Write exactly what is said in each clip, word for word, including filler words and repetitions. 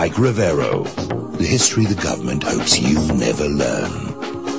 Mike Rivero. The history the government hopes you never learn.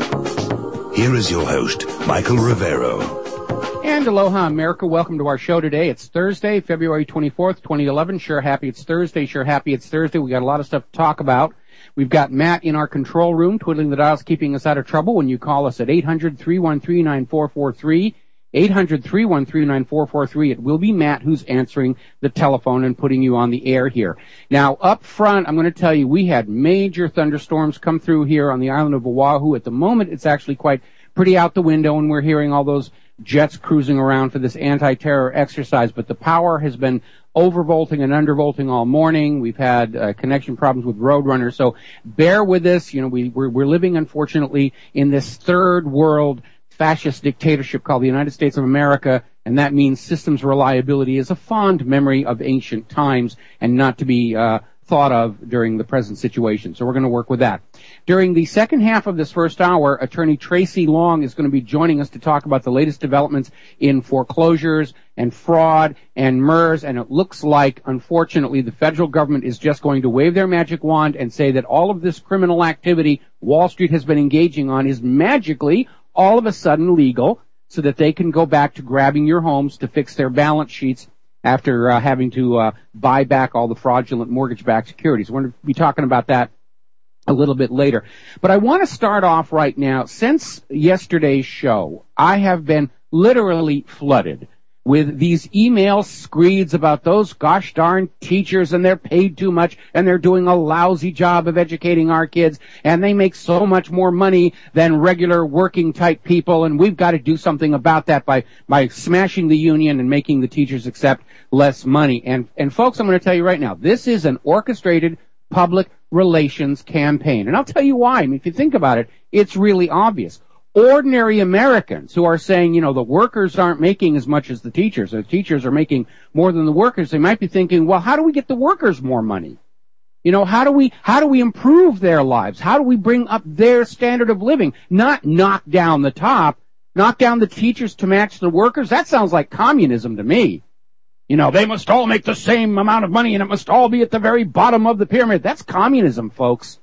Here is your host, Michael Rivero. And aloha, America. Welcome to our show today. It's Thursday, February twenty-fourth, twenty eleven. Sure happy it's Thursday. Sure happy it's Thursday. We got a lot of stuff to talk about. We've got Matt in our control room, twiddling the dials, keeping us out of trouble when you call us at eight hundred, three one three, nine four four three. eight hundred, three one three, nine four four three. It will be Matt who's answering the telephone and putting you on the air here. Now, up front, I'm going to tell you, we had major thunderstorms come through here on the island of Oahu. At the moment, it's actually quite pretty out the window, and we're hearing all those jets cruising around for this anti-terror exercise, but the power has been overvolting and undervolting all morning. We've had uh, connection problems with Roadrunner, so bear with us. You know, we, we're, we're living, unfortunately, in this third world fascist dictatorship called the United States of America, and that means systems reliability is a fond memory of ancient times and not to be uh, thought of during the present situation. So we're going to work with that. During the second half of this first hour, Attorney Tracy Long is going to be joining us to talk about the latest developments in foreclosures and fraud and M E R S, and it looks like, unfortunately, the federal government is just going to wave their magic wand and say that all of this criminal activity Wall Street has been engaging on is magically all of a sudden legal, so that they can go back to grabbing your homes to fix their balance sheets after uh, having to uh, buy back all the fraudulent mortgage-backed securities. We're going to be talking about that a little bit later. But I want to start off right now. Since yesterday's show, I have been literally flooded with these email screeds about those gosh darn teachers, and they're paid too much, and they're doing a lousy job of educating our kids, and they make so much more money than regular working type people, and we've got to do something about that by, by smashing the union and making the teachers accept less money. And, and folks, I'm going to tell you right now, this is an orchestrated public relations campaign. And I'll tell you why. I mean, if you think about it, it's really obvious. Ordinary Americans who are saying, you know, the workers aren't making as much as the teachers, the teachers are making more than the workers, they might be thinking, well, how do we get the workers more money? You know, how do we, how do we improve their lives? How do we bring up their standard of living? Not knock down the top, knock down the teachers to match the workers? That sounds like communism to me. You know, they must all make the same amount of money and it must all be at the very bottom of the pyramid. That's communism, folks.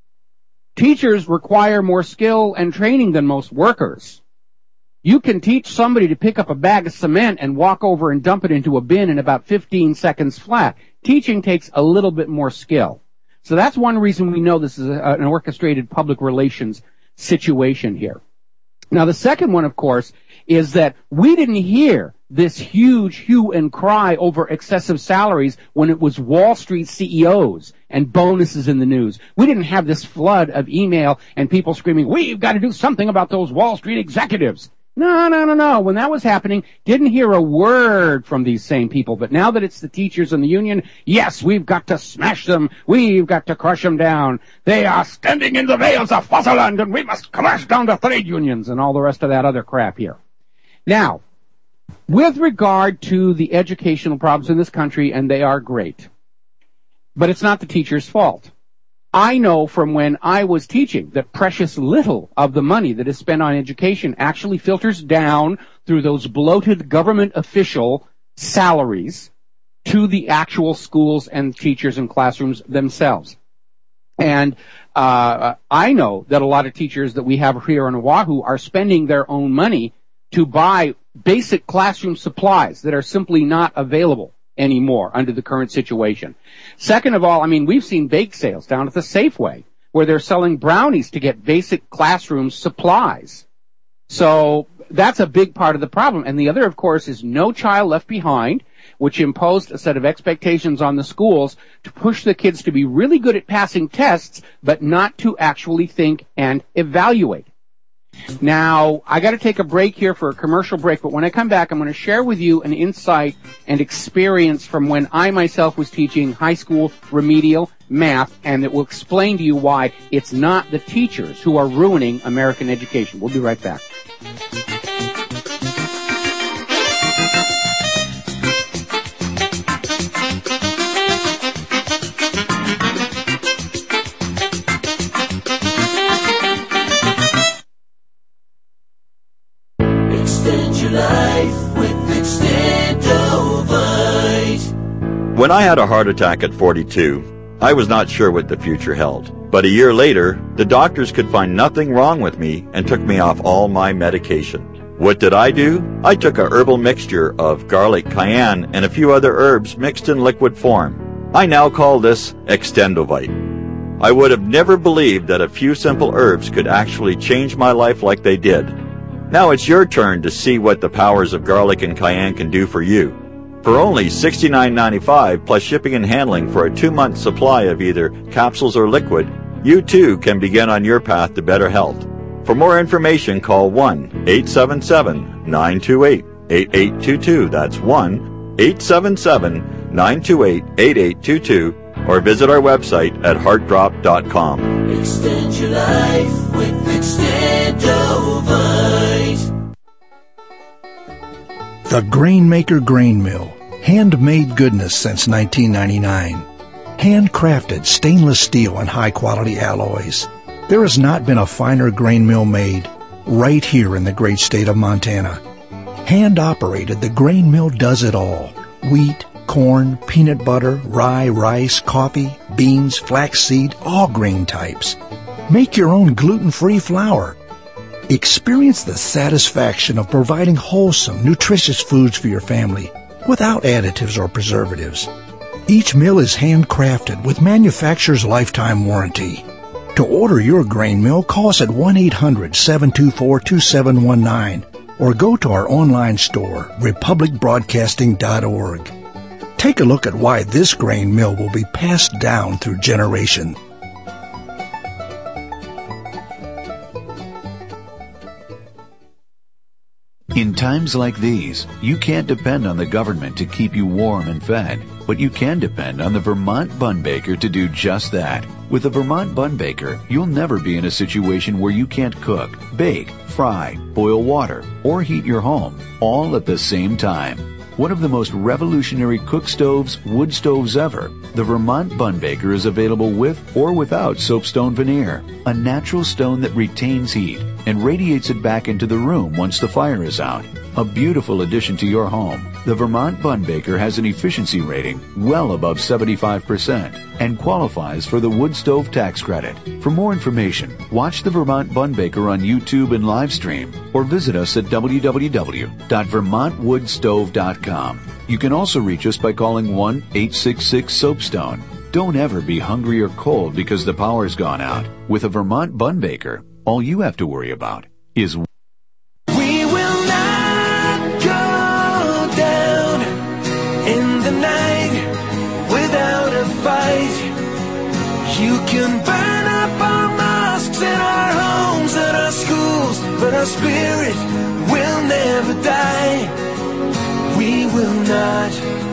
Teachers require more skill and training than most workers. You can teach somebody to pick up a bag of cement and walk over and dump it into a bin in about fifteen seconds flat. Teaching takes a little bit more skill. So that's one reason we know this is a, an orchestrated public relations situation here. Now, the second one, of course, is that we didn't hear this huge hue and cry over excessive salaries when it was Wall Street C E Os and bonuses in the news. We didn't have this flood of email and people screaming, we've got to do something about those Wall Street executives. No, no, no, no. When that was happening, didn't hear a word from these same people. But now that it's the teachers and the union, yes, we've got to smash them. We've got to crush them down. They are standing in the veils of Fossilland, and we must crash down the trade unions and all the rest of that other crap here. Now, with regard to the educational problems in this country, and they are great, but it's not the teacher's fault. I know from when I was teaching that precious little of the money that is spent on education actually filters down through those bloated government official salaries to the actual schools and teachers and classrooms themselves. And uh I know that a lot of teachers that we have here in Oahu are spending their own money to buy basic classroom supplies that are simply not available anymore under the current situation. Second of all, I mean, we've seen bake sales down at the Safeway where they're selling brownies to get basic classroom supplies. So that's a big part of the problem. And the other, of course, is No Child Left Behind, which imposed a set of expectations on the schools to push the kids to be really good at passing tests, but not to actually think and evaluate. Now, I got to take a break here for a commercial break, but when I come back, I'm going to share with you an insight and experience from when I myself was teaching high school remedial math, and it will explain to you why it's not the teachers who are ruining American education. We'll be right back. When I had a heart attack at forty-two, I was not sure what the future held. But a year later, the doctors could find nothing wrong with me and took me off all my medication. What did I do? I took a herbal mixture of garlic, cayenne, and a few other herbs mixed in liquid form. I now call this Extendovite. I would have never believed that a few simple herbs could actually change my life like they did. Now it's your turn to see what the powers of garlic and cayenne can do for you. For only sixty-nine ninety-five plus shipping and handling for a two-month supply of either capsules or liquid, you too can begin on your path to better health. For more information, call one eight seven seven, nine two eight, eight eight two two. That's one eight seven seven, nine two eight, eight eight two two, or visit our website at heart drop dot com. Extend your life with Extendovite. The Grainmaker Grain Mill. Handmade goodness since nineteen ninety-nine. Handcrafted stainless steel and high-quality alloys. There has not been a finer grain mill made right here in the great state of Montana. Hand-operated, the grain mill does it all. Wheat, corn, peanut butter, rye, rice, coffee, beans, flaxseed, all grain types. Make your own gluten-free flour. Experience the satisfaction of providing wholesome, nutritious foods for your family without additives or preservatives. Each mill is handcrafted with manufacturer's lifetime warranty. To order your grain mill, call us at one eight hundred, seven two four, two seven one nine or go to our online store, republic broadcasting dot org. Take a look at why this grain mill will be passed down through generations. In times like these, you can't depend on the government to keep you warm and fed, but you can depend on the Vermont Bun Baker to do just that. With the Vermont Bun Baker, you'll never be in a situation where you can't cook, bake, fry, boil water, or heat your home, all at the same time. One of the most revolutionary cook stoves, wood stoves ever, the Vermont Bun Baker is available with or without soapstone veneer, a natural stone that retains heat and radiates it back into the room once the fire is out. A beautiful addition to your home, the Vermont Bun Baker has an efficiency rating well above seventy-five percent and qualifies for the wood stove tax credit. For more information, watch the Vermont Bun Baker on YouTube and live stream or visit us at w w w dot vermont wood stove dot com. You can also reach us by calling one eight six six soapstone. Don't ever be hungry or cold because the power's gone out. With a Vermont Bun Baker, all you have to worry about is We will not go down in the night without a fight. You can burn up our mosques and our homes and our schools, but our spirit will never die. We will not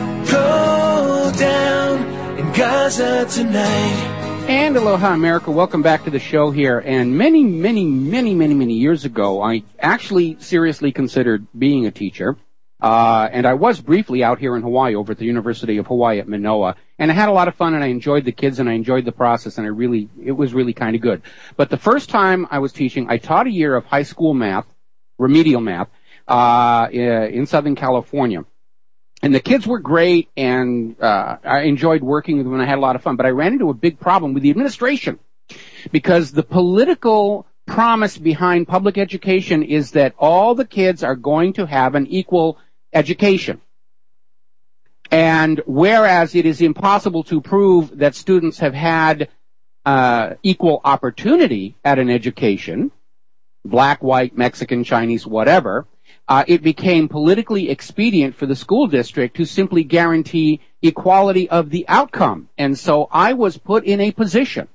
go down in Gaza tonight. And aloha, America. Welcome back to the show here. And many, many, many, many, many years ago, I actually seriously considered being a teacher. Uh, and I was briefly out here in Hawaii over at the University of Hawaii at Manoa. And I had a lot of fun, and I enjoyed the kids, and I enjoyed the process, and I really, it was really kind of good. But the first time I was teaching, I taught a year of high school math, remedial math, uh, in Southern California. And the kids were great, and uh, I enjoyed working with them, and I had a lot of fun. But I ran into a big problem with the administration, because the political promise behind public education is that all the kids are going to have an equal education. And whereas it is impossible to prove that students have had uh, equal opportunity at an education, black, white, Mexican, Chinese, whatever, Uh, it became politically expedient for the school district to simply guarantee equality of the outcome. And so I was put in a position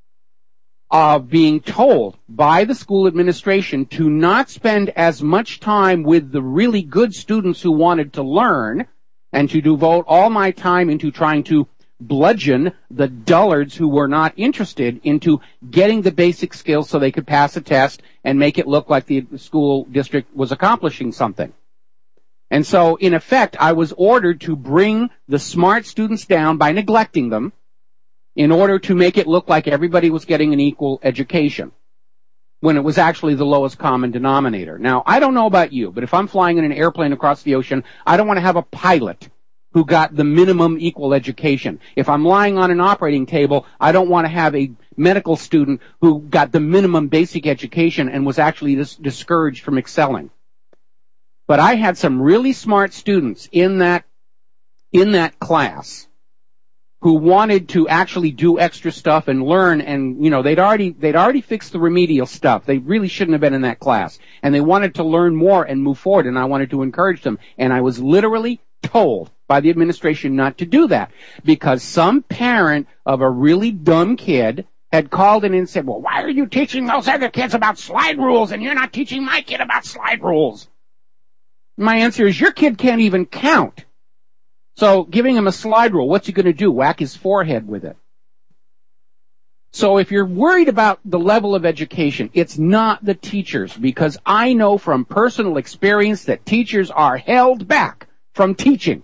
of being told by the school administration to not spend as much time with the really good students who wanted to learn, and to devote all my time into trying to bludgeon the dullards who were not interested into getting the basic skills so they could pass a test and make it look like the school district was accomplishing something. And so, in effect, I was ordered to bring the smart students down by neglecting them in order to make it look like everybody was getting an equal education, when it was actually the lowest common denominator. Now, I don't know about you, but if I'm flying in an airplane across the ocean, I don't want to have a pilot who got the minimum equal education. If I'm lying on an operating table, I don't want to have a medical student who got the minimum basic education and was actually dis- discouraged from excelling. But I had some really smart students in that, in that class who wanted to actually do extra stuff and learn, and, you know, they'd already, they'd already fixed the remedial stuff. They really shouldn't have been in that class. And they wanted to learn more and move forward, and I wanted to encourage them. And I was literally told by the administration not to do that because some parent of a really dumb kid had called in and said, well, why are you teaching those other kids about slide rules and you're not teaching my kid about slide rules? My answer is your kid can't even count. So giving him a slide rule, what's he going to do? Whack his forehead with it. So if you're worried about the level of education, it's not the teachers, because I know from personal experience that teachers are held back from teaching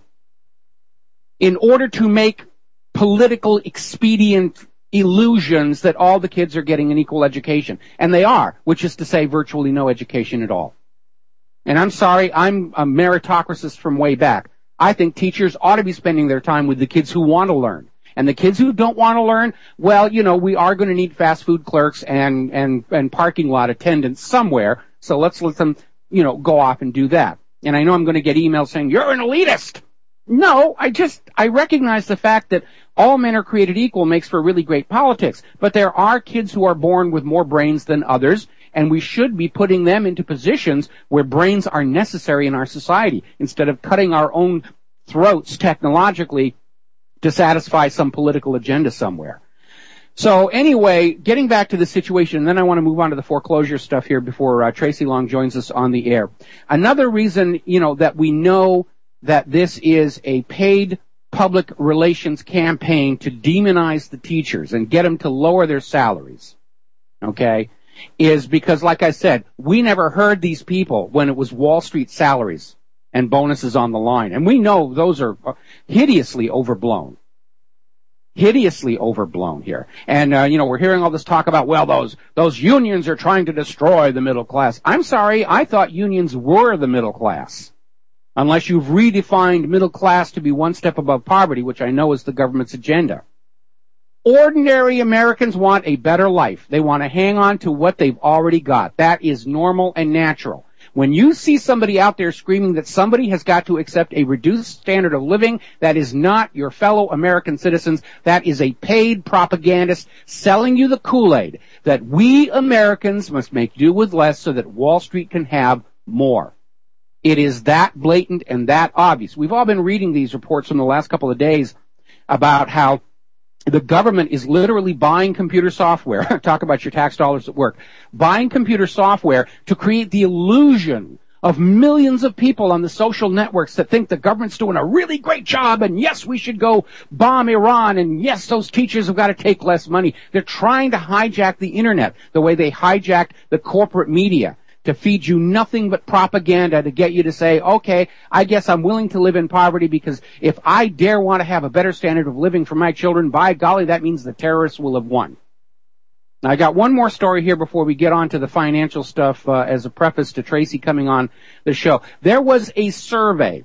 in order to make political expedient illusions that all the kids are getting an equal education. And they are, which is to say virtually no education at all. And I'm sorry, I'm a meritocracy from way back. I think teachers ought to be spending their time with the kids who want to learn. And the kids who don't want to learn, well, you know, we are going to need fast food clerks and, and, and parking lot attendants somewhere. So let's let them, you know, go off and do that. And I know I'm going to get emails saying, you're an elitist. No, I just, I recognize the fact that all men are created equal makes for really great politics. But there are kids who are born with more brains than others, and we should be putting them into positions where brains are necessary in our society instead of cutting our own throats technologically to satisfy some political agenda somewhere. So anyway, getting back to the situation, and then I want to move on to the foreclosure stuff here before uh, Tracy Long joins us on the air. Another reason, you know, that we know that this is a paid public relations campaign to demonize the teachers and get them to lower their salaries, okay, is because, like I said, we never heard these people when it was Wall Street salaries and bonuses on the line. And we know those are hideously overblown. Hideously overblown here. And, uh, you know, we're hearing all this talk about, well, those, those unions are trying to destroy the middle class. I'm sorry, I thought unions were the middle class. Unless you've redefined middle class to be one step above poverty, which I know is the government's agenda. Ordinary Americans want a better life. They want to hang on to what they've already got. That is normal and natural. When you see somebody out there screaming that somebody has got to accept a reduced standard of living that is not your fellow American citizens, that is a paid propagandist selling you the Kool-Aid that we Americans must make do with less so that Wall Street can have more. It is that blatant and that obvious. We've all been reading these reports from the last couple of days about how the government is literally buying computer software. Talk about your tax dollars at work. Buying computer software to create the illusion of millions of people on the social networks that think the government's doing a really great job, and yes, we should go bomb Iran, and yes, those teachers have got to take less money. They're trying to hijack the internet the way they hijacked the corporate media, to feed you nothing but propaganda to get you to say, okay, I guess I'm willing to live in poverty because if I dare want to have a better standard of living for my children, by golly, that means the terrorists will have won. Now, I got one more story here before we get on to the financial stuff uh, as a preface to Tracy coming on the show. There was a survey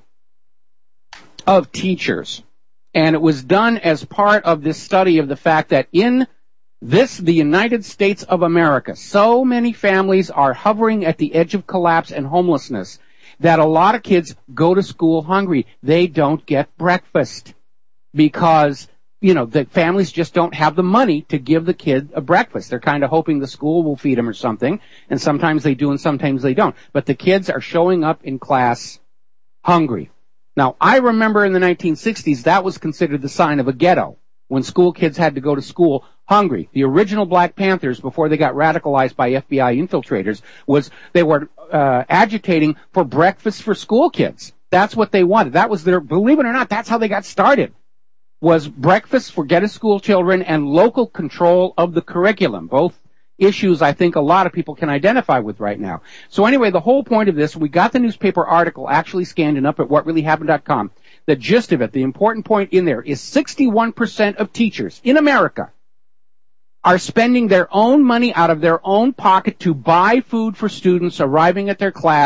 of teachers, and it was done as part of this study of the fact that in This, the United States of America, so many families are hovering at the edge of collapse and homelessness that a lot of kids go to school hungry. They don't get breakfast because, you know, the families just don't have the money to give the kid a breakfast. They're kind of hoping the school will feed them or something, and sometimes they do and sometimes they don't. But the kids are showing up in class hungry. Now, I remember in the nineteen sixties, that was considered the sign of a ghetto, when school kids had to go to school hungry. The original Black Panthers, before they got radicalized by F B I infiltrators, was they were uh, agitating for breakfast for school kids. That's what they wanted. That was their, believe it or not, that's how they got started, was breakfast for get-to-school children and local control of the curriculum, both issues I think a lot of people can identify with right now. So anyway, the whole point of this, we got the newspaper article actually scanned and up at what really happened dot com. The gist of it, the important point in there, is sixty-one percent of teachers in America are spending their own money out of their own pocket to buy food for students arriving at their class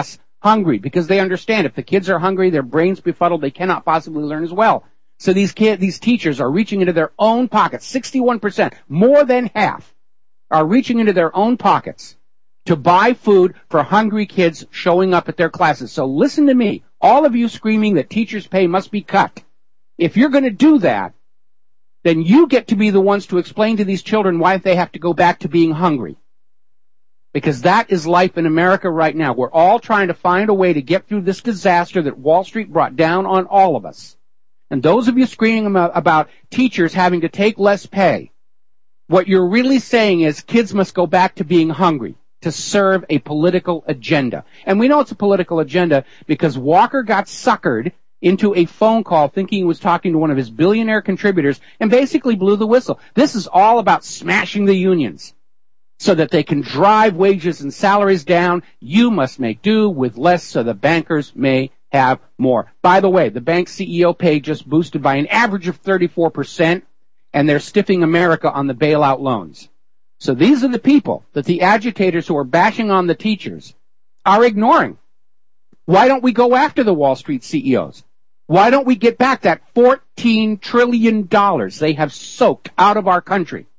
hungry, because they understand if the kids are hungry, their brains befuddled, they cannot possibly learn as well. So these kid, these teachers are reaching into their own pockets. sixty-one percent, more than half, are reaching into their own pockets to buy food for hungry kids showing up at their classes. So listen to me, all of you screaming that teachers' pay must be cut. If you're going to do that, then you get to be the ones to explain to these children why they have to go back to being hungry. Because that is life in America right now. We're all trying to find a way to get through this disaster that Wall Street brought down on all of us. And those of you screaming about teachers having to take less pay, what you're really saying is kids must go back to being hungry to serve a political agenda. And we know it's a political agenda because Walker got suckered into a phone call thinking he was talking to one of his billionaire contributors and basically blew the whistle. This is all about smashing the unions so that they can drive wages and salaries down. You must make do with less so the bankers may have more. By the way, the bank C E O pay just boosted by an average of thirty-four percent, and they're stiffing America on the bailout loans. So these are the people that the agitators who are bashing on the teachers are ignoring. Why don't we go after the Wall Street C E Os? Why don't we get back that fourteen trillion dollars they have soaked out of our country?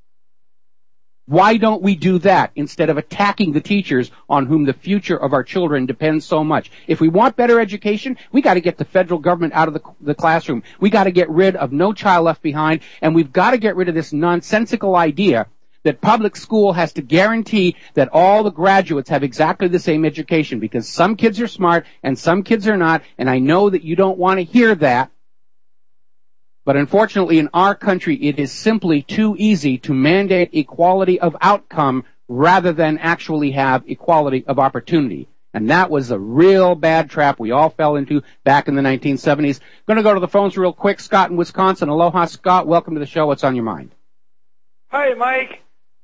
Why don't we do that instead of attacking the teachers on whom the future of our children depends so much? If we want better education, we got to get the federal government out of the, the classroom. We got to get rid of No Child Left Behind, and we've got to get rid of this nonsensical idea that public school has to guarantee that all the graduates have exactly the same education, because some kids are smart and some kids are not, and I know that you don't want to hear that. But unfortunately, in our country, it is simply too easy to mandate equality of outcome rather than actually have equality of opportunity. And that was a real bad trap we all fell into back in the nineteen seventies. Going to go to the phones real quick. Scott in Wisconsin. Aloha, Scott. Welcome to the show. What's on your mind? Hi, Mike.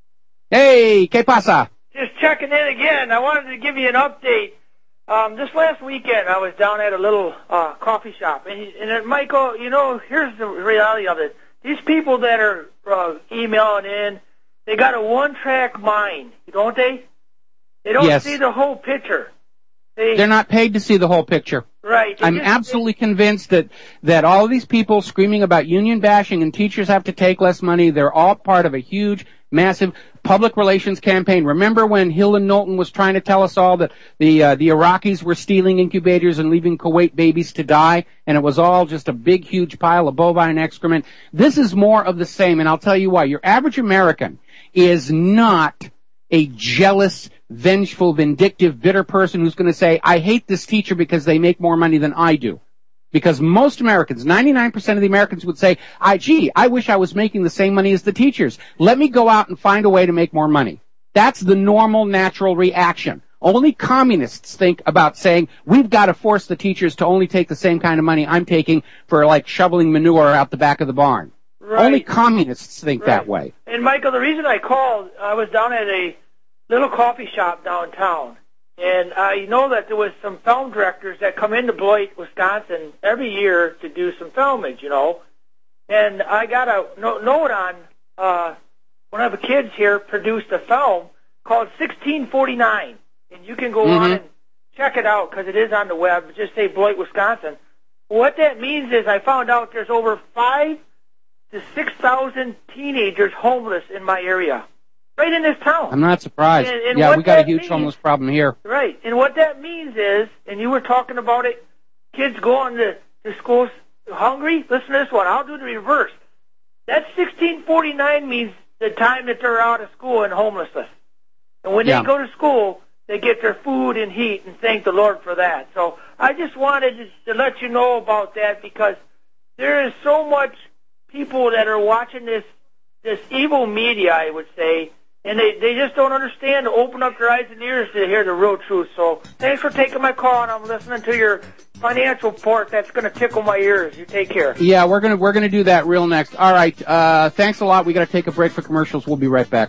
Hey, ¿qué pasa? Just checking in again. I wanted to give you an update. Um, this last weekend, I was down at a little uh, coffee shop, and, and uh, Michael, you know, here's the reality of it. These people that are uh, emailing in, they got a one-track mind, don't they? They don't yes. see the whole picture. They, They're not paid to see the whole picture. Right. I'm just, absolutely they, convinced that, that all of these people screaming about union bashing and teachers have to take less money, they're all part of a huge, massive public relations campaign. Remember when Hill and Knowlton was trying to tell us all that the uh, the Iraqis were stealing incubators and leaving Kuwait babies to die, and it was all just a big, huge pile of bovine excrement? This is more of the same, and I'll tell you why. Your average American is not a jealous, vengeful, vindictive, bitter person who's going to say, I hate this teacher because they make more money than I do. Because most Americans, ninety-nine percent of the Americans would say, I, gee, I wish I was making the same money as the teachers. Let me go out and find a way to make more money. That's the normal, natural reaction. Only communists think about saying, we've got to force the teachers to only take the same kind of money I'm taking for, like, shoveling manure out the back of the barn. Right. Only communists think right. that way. And, Michael, the reason I called, I was down at a little coffee shop downtown. And I know that there was some film directors that come into Beloit, Wisconsin every year to do some filmage, you know. And I got a no- note on uh, one of the kids here produced a film called sixteen forty-nine. And you can go mm-hmm. on and check it out because it is on the web. Just say Beloit, Wisconsin. What that means is I found out there's over five to six thousand teenagers homeless in my area. Right in this town. I'm not surprised. And, and yeah, we got a huge means, homeless problem here. Right. And what that means is, and you were talking about it, kids going to, to school hungry. Listen to this one. I'll do the reverse. That sixteen forty-nine means the time that they're out of school and homelessness. And when yeah. they go to school, they get their food and heat, and thank the Lord for that. So I just wanted to, to let you know about that because there is so much people that are watching this, this evil media, I would say, and they, they just don't understand to open up their eyes and ears to hear the real truth. So thanks for taking my call, and I'm listening to your financial report. That's going to tickle my ears. You take care. Yeah, we're gonna we're gonna do that real next. All right. Uh, thanks a lot. We got to take a break for commercials. We'll be right back.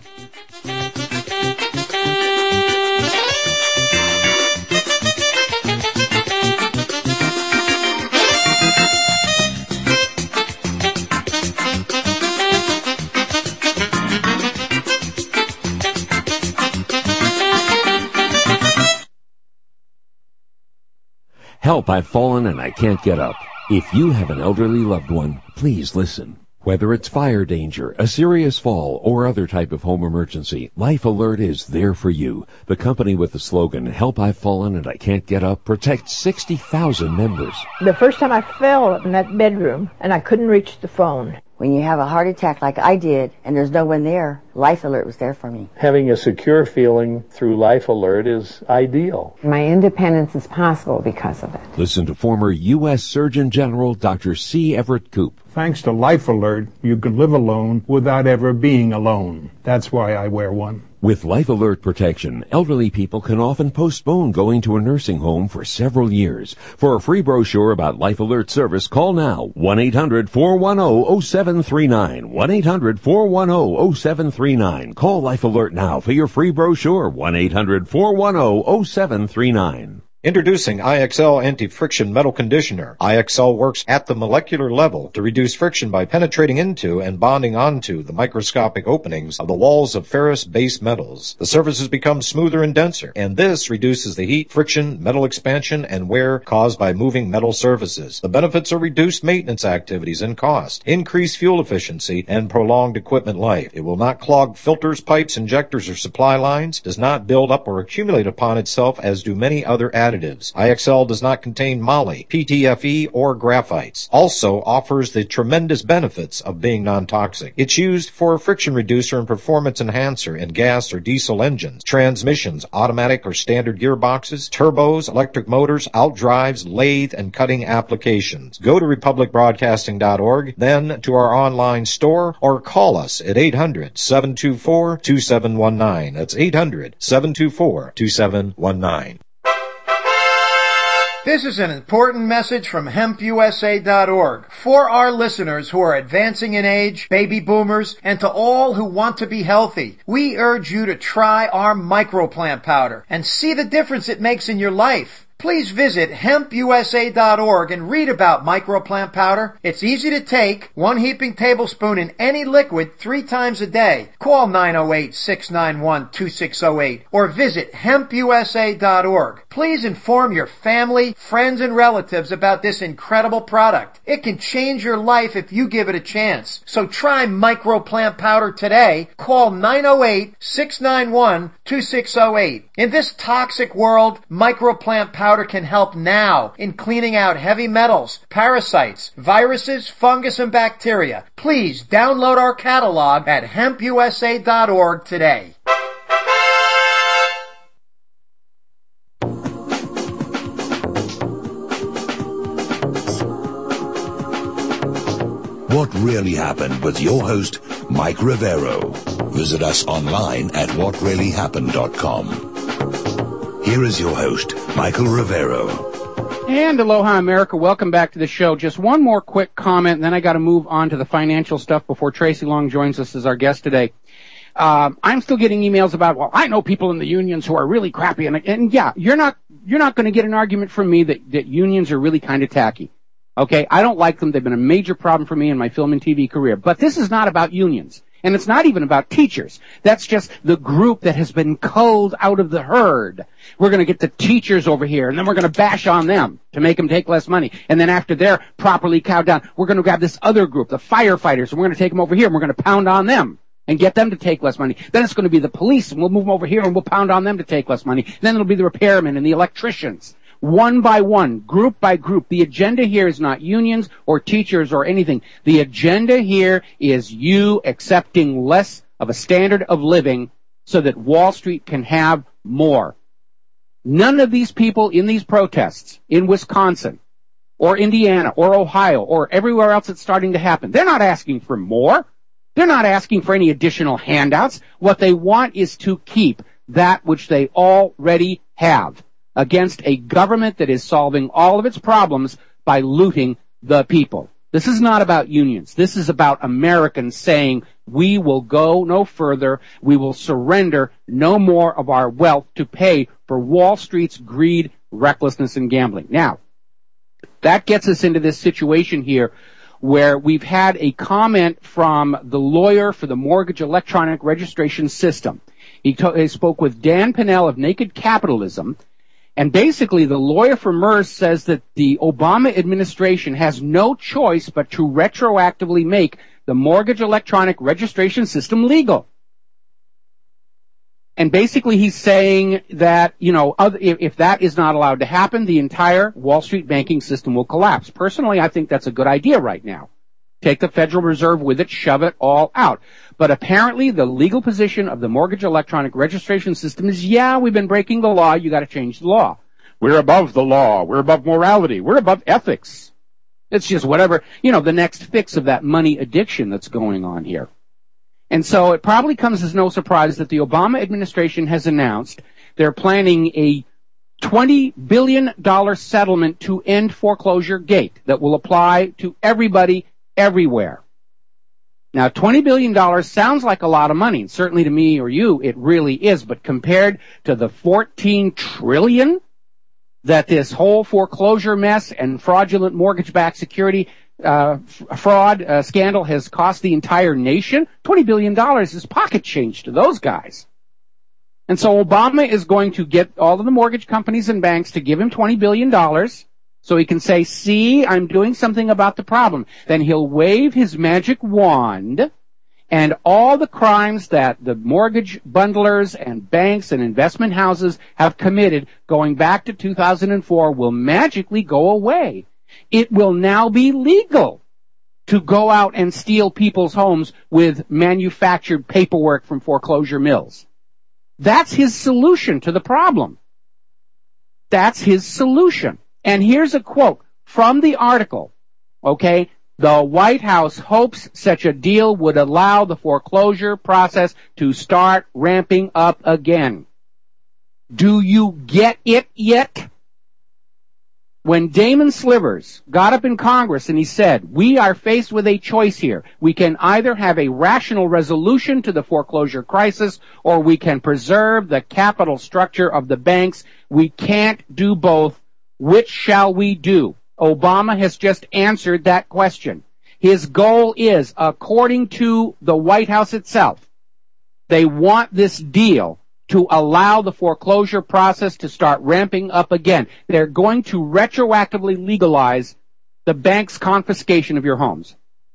Help, I've fallen and I can't get up. If you have an elderly loved one, please listen. Whether it's fire danger, a serious fall, or other type of home emergency, Life Alert is there for you. The company with the slogan, Help, I've Fallen and I Can't Get Up, protects sixty thousand members. The first time I fell in that bedroom and I couldn't reach the phone. When you have a heart attack like I did and there's no one there, Life Alert was there for me. Having a secure feeling through Life Alert is ideal. My independence is possible because of it. Listen to former U S Surgeon General Doctor C. Everett Koop. Thanks to Life Alert, you can live alone without ever being alone. That's why I wear one. With Life Alert protection, elderly people can often postpone going to a nursing home for several years. For a free brochure about Life Alert service, call now one eight hundred four one zero zero seven three nine. one eight hundred four one zero zero seven three nine. Call Life Alert now for your free brochure. one eight hundred four one zero zero seven three nine. Introducing I X L Anti-Friction Metal Conditioner. I X L works at the molecular level to reduce friction by penetrating into and bonding onto the microscopic openings of the walls of ferrous-based metals. The surfaces become smoother and denser, and this reduces the heat, friction, metal expansion, and wear caused by moving metal surfaces. The benefits are reduced maintenance activities and cost, increased fuel efficiency, and prolonged equipment life. It will not clog filters, pipes, injectors, or supply lines, does not build up or accumulate upon itself as do many other additives. I X L does not contain moly, P T F E, or graphites. Also offers the tremendous benefits of being non-toxic. It's used for a friction reducer and performance enhancer in gas or diesel engines, transmissions, automatic or standard gearboxes, turbos, electric motors, outdrives, lathe, and cutting applications. Go to republic broadcasting dot org, then to our online store, or call us at eight hundred seven two four two seven one nine. That's eight hundred seven two four two seven one nine. This is an important message from hemp U S A dot org for our listeners who are advancing in age, baby boomers, and to all who want to be healthy. We urge you to try our microplant powder and see the difference it makes in your life. Please visit hemp U S A dot org and read about microplant powder. It's easy to take, one heaping tablespoon in any liquid three times a day. Call nine oh eight, six nine one, two six oh eight or visit hemp U S A dot org. Please inform your family, friends, and relatives about this incredible product. It can change your life if you give it a chance. So try microplant powder today. Call nine oh eight, six nine one, two six oh eight. In this toxic world, microplant powder Powder can help now in cleaning out heavy metals, parasites, viruses, fungus, and bacteria. Please download our catalog at hemp U S A dot org today. What Really Happened with your host, Mike Rivero. Visit us online at what really happened dot com. Here is your host, Michael Rivero. And aloha, America. Welcome back to the show. Just one more quick comment, and then I got to move on to the financial stuff before Tracy Long joins us as our guest today. Um, I'm still getting emails about, well, I know people in the unions who are really crappy, and, and yeah, you're not you're not going to get an argument from me that, that unions are really kind of tacky. Okay, I don't like them. They've been a major problem for me in my film and T V career. But this is not about unions. And it's not even about teachers. That's just the group that has been culled out of the herd. We're going to get the teachers over here, and then we're going to bash on them to make them take less money. And then after they're properly cowed down, we're going to grab this other group, the firefighters, and we're going to take them over here, and we're going to pound on them and get them to take less money. Then it's going to be the police, and we'll move them over here, and we'll pound on them to take less money. Then it'll be the repairmen and the electricians. One by one, group by group. The agenda here is not unions or teachers or anything. The agenda here is you accepting less of a standard of living so that Wall Street can have more. None of these people in these protests in Wisconsin or Indiana or Ohio or everywhere else it's starting to happen, they're not asking for more. They're not asking for any additional handouts. What they want is to keep that which they already have, against a government that is solving all of its problems by looting the people. This is not about unions. This is about Americans saying, we will go no further. We will surrender no more of our wealth to pay for Wall Street's greed, recklessness, and gambling. Now, that gets us into this situation here where we've had a comment from the lawyer for the mortgage electronic registration system. He, to- he spoke with Dan Pinnell of Naked Capitalism, And basically, the lawyer for MERS says that the Obama administration has no choice but to retroactively make the mortgage electronic registration system legal. And basically, he's saying that, you know, other, if, if that is not allowed to happen, the entire Wall Street banking system will collapse. Personally, I think that's a good idea right now. Take the Federal Reserve with it, shove it all out. But apparently, the legal position of the mortgage electronic registration system is, yeah, we've been breaking the law, you got to change the law. We're above the law, we're above morality, we're above ethics. It's just whatever, you know, the next fix of that money addiction that's going on here. And so it probably comes as no surprise that the Obama administration has announced they're planning a twenty billion dollars settlement to end foreclosure gate that will apply to everybody everywhere. Now, twenty billion dollars sounds like a lot of money, and certainly to me or you, it really is, but compared to the fourteen trillion dollars that this whole foreclosure mess and fraudulent mortgage-backed security uh, f- fraud uh, scandal has cost the entire nation, twenty billion dollars is pocket change to those guys. And so Obama is going to get all of the mortgage companies and banks to give him twenty billion dollars so he can say, see, I'm doing something about the problem. Then he'll wave his magic wand, and all the crimes that the mortgage bundlers and banks and investment houses have committed going back to two thousand four will magically go away. It will now be legal to go out and steal people's homes with manufactured paperwork from foreclosure mills. That's his solution to the problem. That's his solution. And here's a quote from the article, okay? The White House hopes such a deal would allow the foreclosure process to start ramping up again. Do you get it yet? When Damon Slivers got up in Congress and he said, we are faced with a choice here. We can either have a rational resolution to the foreclosure crisis, or we can preserve the capital structure of the banks. We can't do both. Which shall we do? Obama has just answered that question. His goal is, according to the White House itself, they want this deal to allow the foreclosure process to start ramping up again. They're going to retroactively legalize the bank's confiscation of your homes.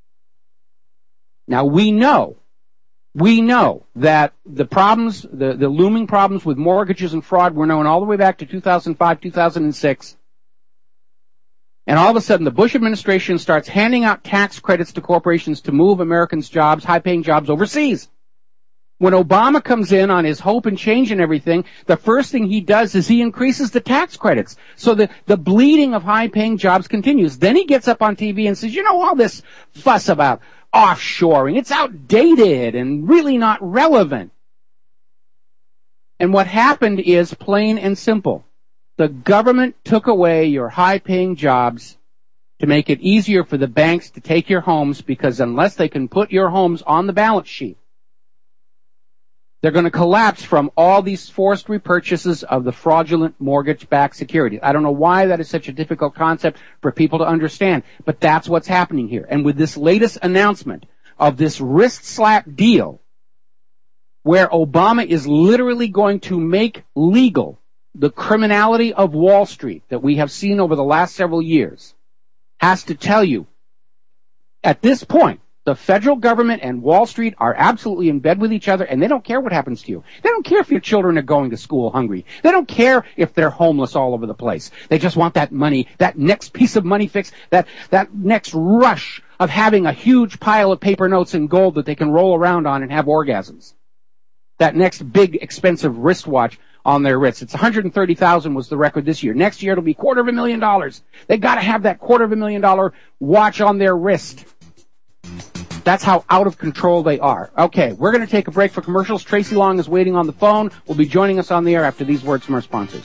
Now, we know, we know that the problems, the, the looming problems with mortgages and fraud were known all the way back to two thousand five, two thousand six. And all of a sudden, the Bush administration starts handing out tax credits to corporations to move Americans' jobs, high-paying jobs, overseas. When Obama comes in on his hope and change and everything, the first thing he does is he increases the tax credits. So the, the bleeding of high-paying jobs continues. Then he gets up on T V and says, you know, all this fuss about offshoring, it's outdated and really not relevant. And what happened is plain and simple. The government took away your high-paying jobs to make it easier for the banks to take your homes, because unless they can put your homes on the balance sheet, they're going to collapse from all these forced repurchases of the fraudulent mortgage-backed securities. I don't know why that is such a difficult concept for people to understand, but that's what's happening here. And with this latest announcement of this wrist slap deal, where Obama is literally going to make legal the criminality of Wall Street that we have seen over the last several years, has to tell you, at this point, the federal government and Wall Street are absolutely in bed with each other, and they don't care what happens to you. They don't care if your children are going to school hungry. They don't care if they're homeless all over the place. They just want that money, that next piece of money fix, that, that next rush of having a huge pile of paper notes in gold that they can roll around on and have orgasms. That next big, expensive wristwatch on their wrists. It's one hundred thirty thousand dollars was the record this year. Next year it'll be quarter of a million dollars. They got to have that quarter of a million dollar watch on their wrist. That's how out of control they are. Okay, we're going to take a break for commercials. Tracy Long is waiting on the phone. Will be joining us on the air after these words from our sponsors.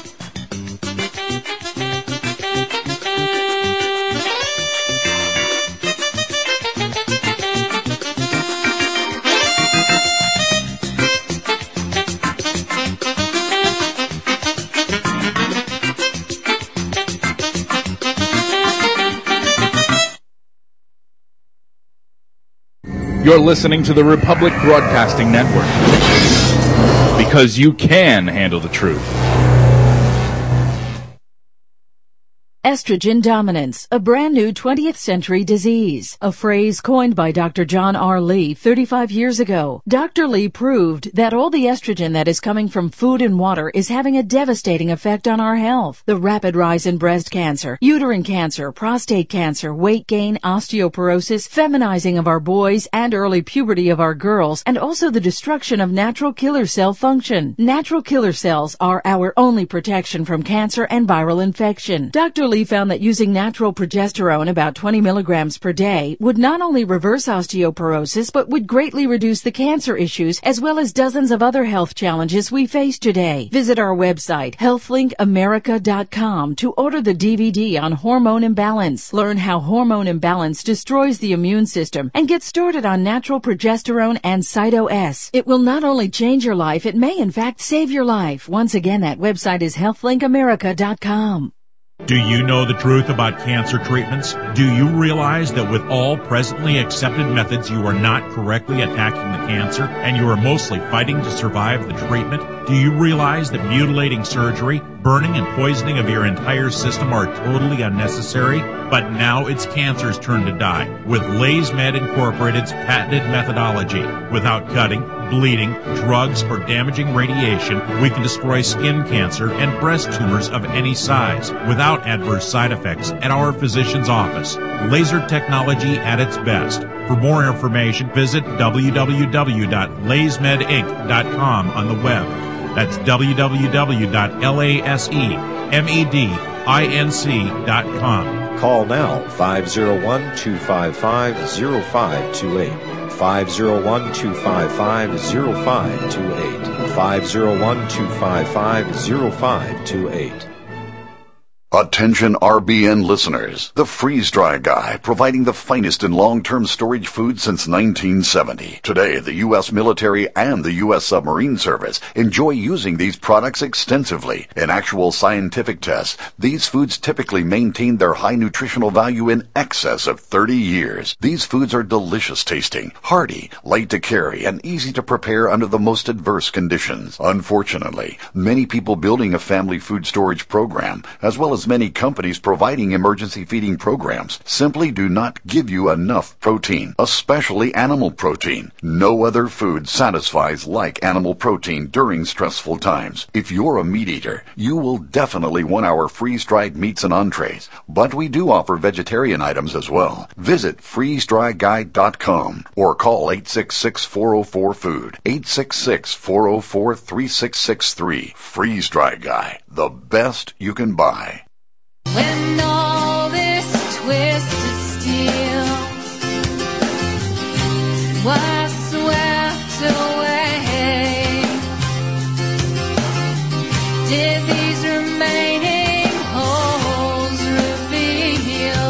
You're listening to the Republic Broadcasting Network, because you can handle the truth. Estrogen dominance, a brand new twentieth century disease, a phrase coined by Doctor John R. Lee thirty-five years ago. Doctor Lee proved that all the estrogen that is coming from food and water is having a devastating effect on our health. The rapid rise in breast cancer, uterine cancer, prostate cancer, weight gain, osteoporosis, feminizing of our boys, and early puberty of our girls, and also the destruction of natural killer cell function. Natural killer cells are our only protection from cancer and viral infection. Doctor Lee found that using natural progesterone, about twenty milligrams per day, would not only reverse osteoporosis, but would greatly reduce the cancer issues as well as dozens of other health challenges we face today. Visit our website, health link america dot com, to order the D V D on hormone imbalance. Learn how hormone imbalance destroys the immune system and get started on natural progesterone and Cyto-S. It will not only change your life, it may in fact save your life. Once again, that website is health link america dot com. Do you know the truth about cancer treatments? Do you realize that with all presently accepted methods, you are not correctly attacking the cancer and you are mostly fighting to survive the treatment? Do you realize that mutilating surgery, burning and poisoning of your entire system are totally unnecessary? But now it's cancer's turn to die with LaysMed Incorporated's patented methodology. Without cutting, bleeding, drugs, or damaging radiation, we can destroy skin cancer and breast tumors of any size without adverse side effects at our physician's office. Laser technology at its best. For more information, visit w w w dot lays med inc dot com on the web. That's w w w dot laser med inc dot com. Call now, five oh one, two five five, oh five two eight. five oh one, two five five, oh five two eight. five oh one, two five five, oh five two eight. Attention R B N listeners. The Freeze Dry Guy, providing the finest in long-term storage food since nineteen seventy. Today, the U S military and the U S submarine service enjoy using these products extensively. In actual scientific tests, these foods typically maintain their high nutritional value in excess of thirty years. These foods are delicious tasting, hearty, light to carry, and easy to prepare under the most adverse conditions. Unfortunately, many people building a family food storage program, as well as many companies providing emergency feeding programs, simply do not give you enough protein, especially animal protein. No other food satisfies like animal protein during stressful times. If you're a meat eater, you will definitely want our freeze-dried meats and entrees, but we do offer vegetarian items as well. Visit freeze dry guy dot com or call eight six six, four oh four, food, eight six six, four oh four, three six six three. Freeze Dry Guy, the best you can buy. When all this twisted steel was swept away, did these remaining holes reveal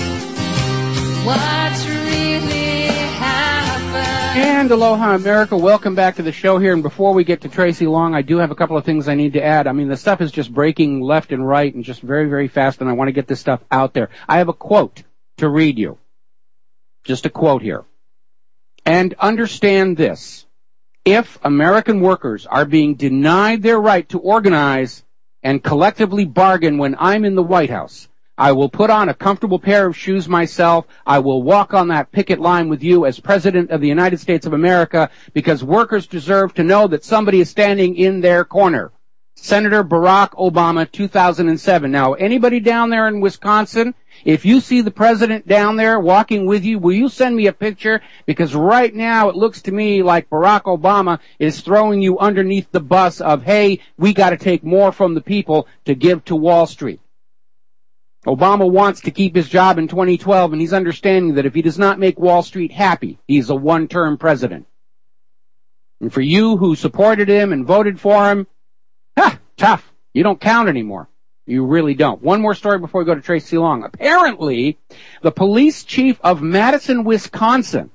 what really happened? And aloha, America. Welcome back to the show here. And before we get to Tracy Long, I do have a couple of things I need to add. I mean, the stuff is just breaking left and right and just very, very fast, and I want to get this stuff out there. I have a quote to read you. Just a quote here. And understand this. If American workers are being denied their right to organize and collectively bargain when I'm in the White House, I will put on a comfortable pair of shoes myself. I will walk on that picket line with you as President of the United States of America, because workers deserve to know that somebody is standing in their corner. Senator Barack Obama, two thousand seven. Now, anybody down there in Wisconsin, if you see the president down there walking with you, will you send me a picture? Because right now it looks to me like Barack Obama is throwing you underneath the bus of, hey, we got to take more from the people to give to Wall Street. Obama wants to keep his job in twenty twelve, and he's understanding that if he does not make Wall Street happy, he's a one-term president. And for you who supported him and voted for him, ha, tough. You don't count anymore. You really don't. One more story before we go to Tracy Long. Apparently, the police chief of Madison, Wisconsin,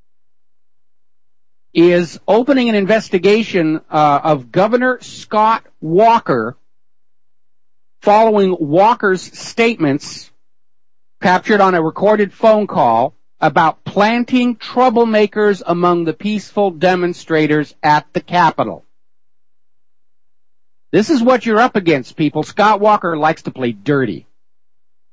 is opening an investigation uh, of Governor Scott Walker following Walker's statements captured on a recorded phone call about planting troublemakers among the peaceful demonstrators at the Capitol. This is what you're up against, people. Scott Walker likes to play dirty.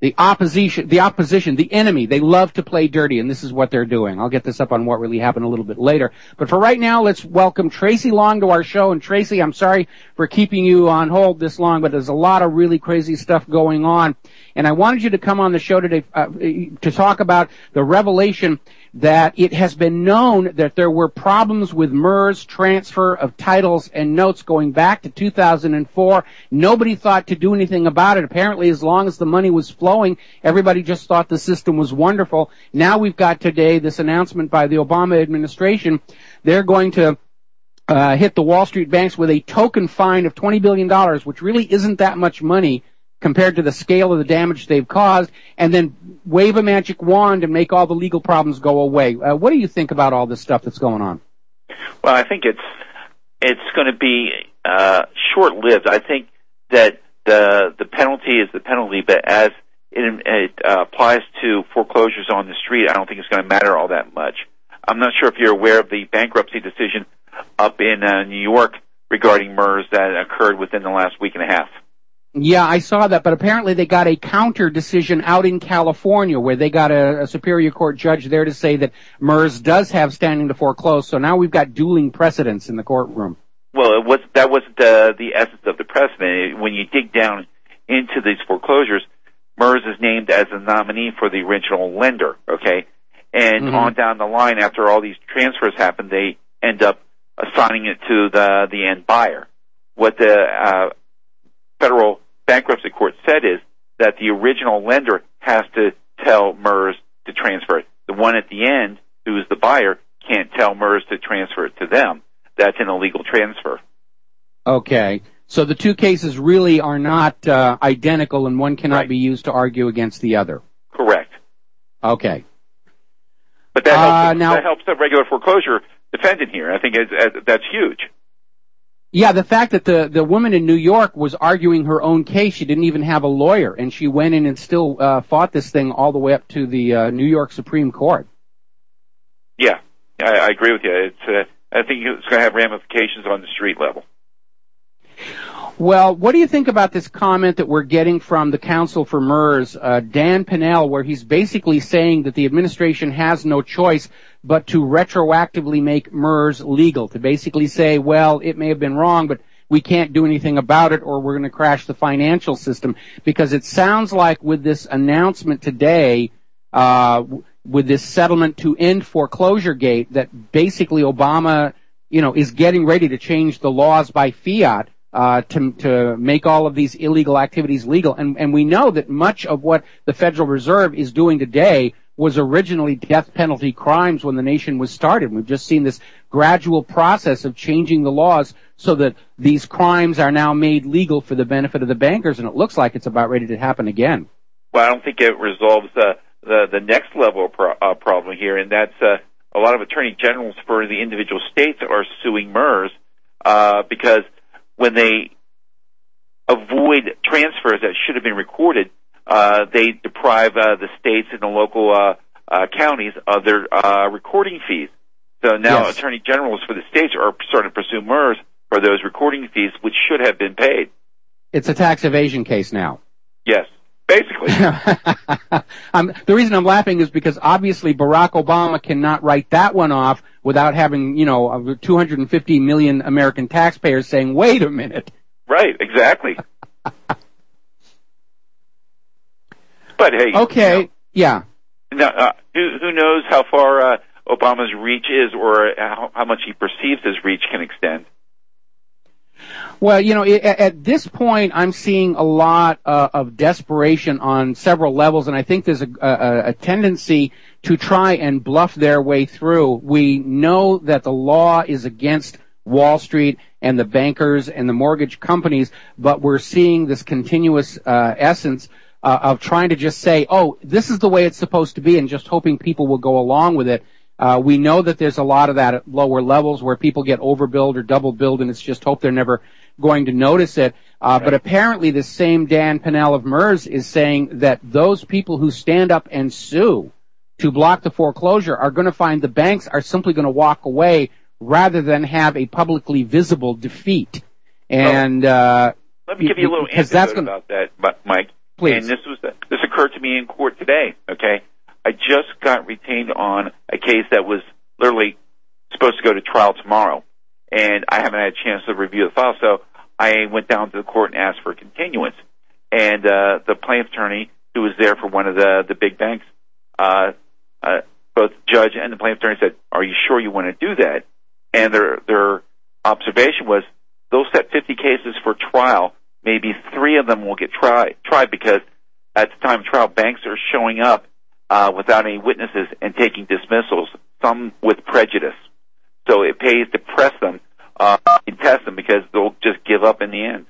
the opposition, the opposition, the enemy, they love to play dirty, and this is what they're doing. I'll get this up on What Really Happened a little bit later. But for right now, let's welcome Tracy Long to our show. And Tracy, I'm sorry for keeping you on hold this long, but there's a lot of really crazy stuff going on. And I wanted you to come on the show today uh, to talk about the revelation that it has been known that there were problems with MERS transfer of titles and notes going back to two thousand four. Nobody thought to do anything about it. Apparently, as long as the money was flowing, everybody just thought the system was wonderful. Now we've got today this announcement by the Obama administration. They're going to uh, hit the Wall Street banks with a token fine of twenty billion dollars, which really isn't that much money compared to the scale of the damage they've caused, and then wave a magic wand and make all the legal problems go away. Uh, what do you think about all this stuff that's going on? Well, I think it's it's going to be uh, short-lived. I think that the the penalty is the penalty, but as it, it uh, applies to foreclosures on the street, I don't think it's going to matter all that much. I'm not sure if you're aware of the bankruptcy decision up in uh, New York regarding MERS that occurred within the last week and a half. Yeah, I saw that, but apparently they got a counter decision out in California where they got a, a Superior Court judge there to say that MERS does have standing to foreclose, so now we've got dueling precedents in the courtroom. Well, it was, that wasn't uh, the essence of the precedent. When you dig down into these foreclosures, MERS is named as a nominee for the original lender, okay? And mm-hmm. on down the line, after all these transfers happen, they end up assigning it to the, the end buyer. What the uh, federal bankruptcy court said is that the original lender has to tell MERS to transfer it. The one at the end, who is the buyer, can't tell MERS to transfer it to them. That's an illegal transfer. Okay. So the two cases really are not uh, identical, and one cannot right. be used to argue against the other. Correct. Okay. But that helps, uh, now, that helps the regular foreclosure defendant here. I think it's, uh, that's huge. Yeah, the fact that the, the woman in New York was arguing her own case, she didn't even have a lawyer, and she went in and still uh, fought this thing all the way up to the uh, New York Supreme Court. Yeah, I, I agree with you. It's, uh, I think it's going to have ramifications on the street level. Well, what do you think about this comment that we're getting from the counsel for MERS, uh, Dan Pinnell, where he's basically saying that the administration has no choice but to retroactively make MERS legal, to basically say, well, it may have been wrong, but we can't do anything about it, or we're going to crash the financial system? Because it sounds like with this announcement today, uh, with this settlement to end foreclosure gate, that basically Obama, you know, is getting ready to change the laws by fiat, Uh, to, to make all of these illegal activities legal. And, and we know that much of what the Federal Reserve is doing today was originally death penalty crimes when the nation was started. We've just seen this gradual process of changing the laws so that these crimes are now made legal for the benefit of the bankers, and it looks like it's about ready to happen again. Well, I don't think it resolves uh, the, the next level of pro- uh, problem here, and that's uh, a lot of attorney generals for the individual states are suing MERS uh, because when they avoid transfers that should have been recorded, uh, they deprive uh, the states and the local uh, uh, counties of their uh, recording fees. So now yes. attorney generals for the states are starting to pursue MERS for those recording fees, which should have been paid. It's a tax evasion case now. Yes, basically. um, the reason I'm laughing is because obviously Barack Obama cannot write that one off without having, you know, two hundred fifty million American taxpayers saying, wait a minute. Right, exactly. But hey. Okay, you know, yeah. Now, uh, who, who knows how far uh, Obama's reach is, or how, how much he perceives his reach can extend. Well, you know, at this point, I'm seeing a lot uh, of desperation on several levels, and I think there's a, a, a tendency to try and bluff their way through. We know that the law is against Wall Street and the bankers and the mortgage companies, but we're seeing this continuous uh, essence uh, of trying to just say, oh, this is the way it's supposed to be, and just hoping people will go along with it. Uh, we know that there's a lot of that at lower levels where people get overbilled or double billed, and it's just hope they're never going to notice it. Uh, right. But apparently this same Dan Pinnell of MERS is saying that those people who stand up and sue to block the foreclosure are going to find the banks are simply going to walk away rather than have a publicly visible defeat. And uh, let me give you a little anecdote gonna... about that, Mike. Please. Please. And this was this occurred to me in court today. Okay, I just got retained on a case that was literally supposed to go to trial tomorrow, and I haven't had a chance to review the file. So I went down to the court and asked for a continuance. And uh, the plaintiff attorney, who was there for one of the the big banks, uh, uh, both the judge and the plaintiff attorney said, "Are you sure you want to do that?" And their their observation was, they'll set fifty cases for trial. Maybe three of them will get tried tried because at the time of trial, banks are showing up uh, without any witnesses and taking dismissals, some with prejudice. So it pays to press them uh, and test them because they'll just give up in the end.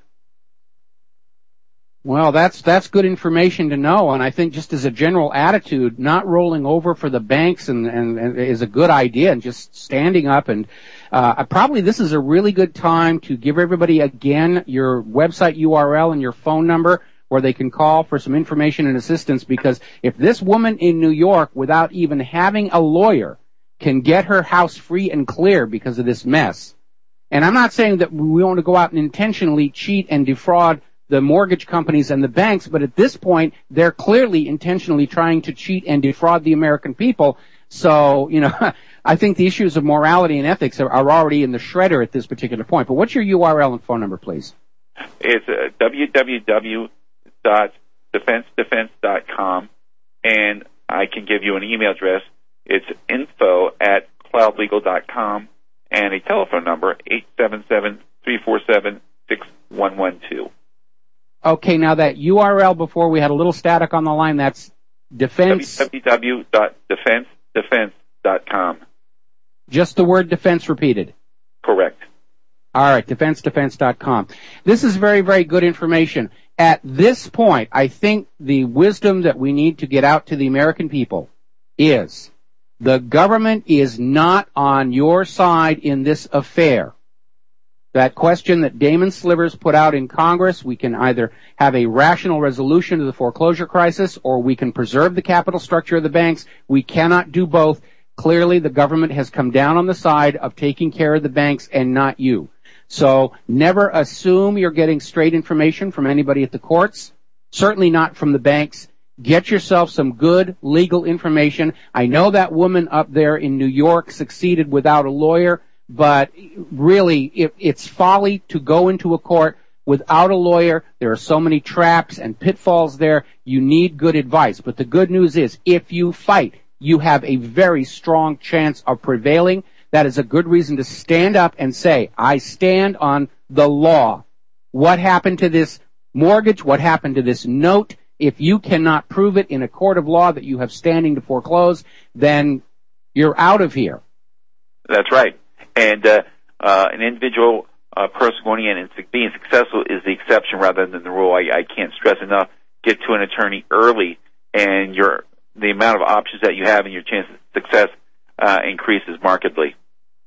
Well, that's that's good information to know, and I think just as a general attitude, not rolling over for the banks and, and, and is a good idea, and just standing up. And uh, probably this is a really good time to give everybody again your website U R L and your phone number where they can call for some information and assistance. Because if this woman in New York, without even having a lawyer, can get her house free and clear because of this mess, and I'm not saying that we want to go out and intentionally cheat and defraud the mortgage companies and the banks, but at this point, they're clearly intentionally trying to cheat and defraud the American people. So, you know, I think the issues of morality and ethics are, are already in the shredder at this particular point. But what's your U R L and phone number, please? It's uh, w w w dot defense defense dot com, and I can give you an email address. It's info at cloud legal dot com, and a telephone number, eight seven seven, three four seven, six one one two. Okay, now that U R L before we had a little static on the line, that's defense... w w w dot defense defense dot com. Just the word defense repeated. Correct. All right, defense defense dot com. This is very, very good information. At this point, I think the wisdom that we need to get out to the American people is the government is not on your side in this affair. That question that Damon Slivers put out in Congress, we can either have a rational resolution to the foreclosure crisis or we can preserve the capital structure of the banks. We cannot do both. Clearly, the government has come down on the side of taking care of the banks and not you. So never assume you're getting straight information from anybody at the courts, certainly not from the banks. Get yourself some good legal information. I know that woman up there in New York succeeded without a lawyer. But really, it, it's folly to go into a court without a lawyer. There are so many traps and pitfalls there. You need good advice. But the good news is, if you fight, you have a very strong chance of prevailing. That is a good reason to stand up and say, I stand on the law. What happened to this mortgage? What happened to this note? If you cannot prove it in a court of law that you have standing to foreclose, then you're out of here. That's right. And uh, uh, an individual uh, person going in and being successful is the exception rather than the rule. I, I can't stress enough. Get to an attorney early, and your the amount of options that you have and your chance of success uh, increases markedly.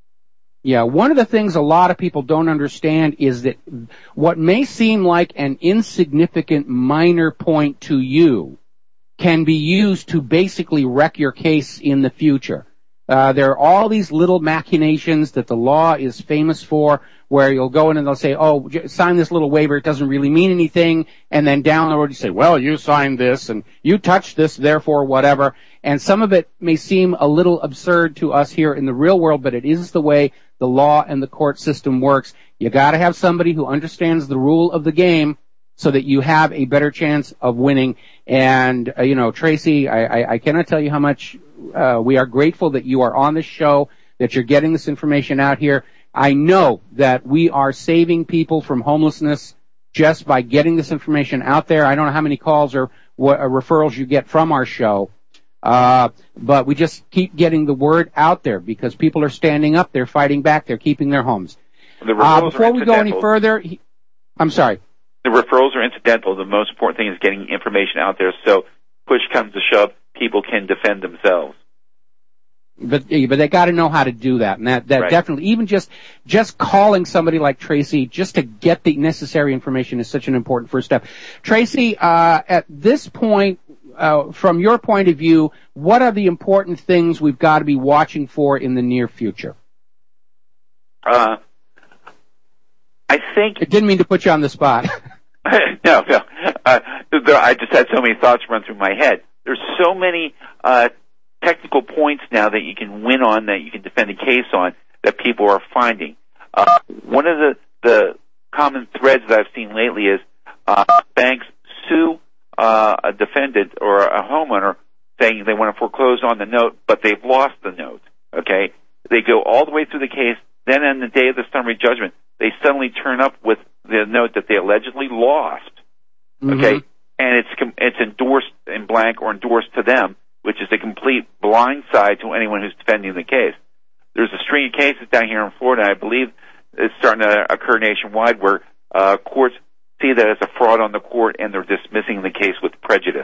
Yeah, one of the things a lot of people don't understand is that what may seem like an insignificant minor point to you can be used to basically wreck your case in the future. Uh, there are all these little machinations that the law is famous for, where you'll go in and they'll say, oh, sign this little waiver, it doesn't really mean anything, and then down the road you say, well, you signed this, and you touched this, therefore whatever. And some of it may seem a little absurd to us here in the real world, but it is the way the law and the court system works. You gotta have somebody who understands the rule of the game so that you have a better chance of winning. And, uh, you know, Tracy, I, I, I cannot tell you how much uh, we are grateful that you are on this show, that you're getting this information out here. I know that we are saving people from homelessness just by getting this information out there. I don't know how many calls or what, uh, referrals you get from our show, uh, but we just keep getting the word out there because people are standing up, they're fighting back, they're keeping their homes. The uh, before we go any further, he, I'm sorry. The referrals are incidental. The most important thing is getting information out there so push comes to shove, people can defend themselves. But but they got to know how to do that, and that that Right. definitely, even just just calling somebody like Tracy just to get the necessary information is such an important first step. Tracy, uh, at this point, uh, from your point of view, what are the important things we've got to be watching for in the near future? Uh, I think it didn't mean to put you on the spot. no, no. Uh, the there, I just had so many thoughts run through my head. There's so many uh, technical points now that you can win on, that you can defend a case on, that people are finding. Uh, one of the, the common threads that I've seen lately is uh, banks sue uh, a defendant or a homeowner saying they want to foreclose on the note, but they've lost the note. Okay, they go all the way through the case. Then on the day of the summary judgment, they suddenly turn up with the note that they allegedly lost. Okay, Mm-hmm. and it's it's endorsed in blank or endorsed to them, which is a complete blind side to anyone who's defending the case. There's a string of cases down here in Florida, I believe it's starting to occur nationwide, where uh, courts see that as a fraud on the court and they're dismissing the case with prejudice.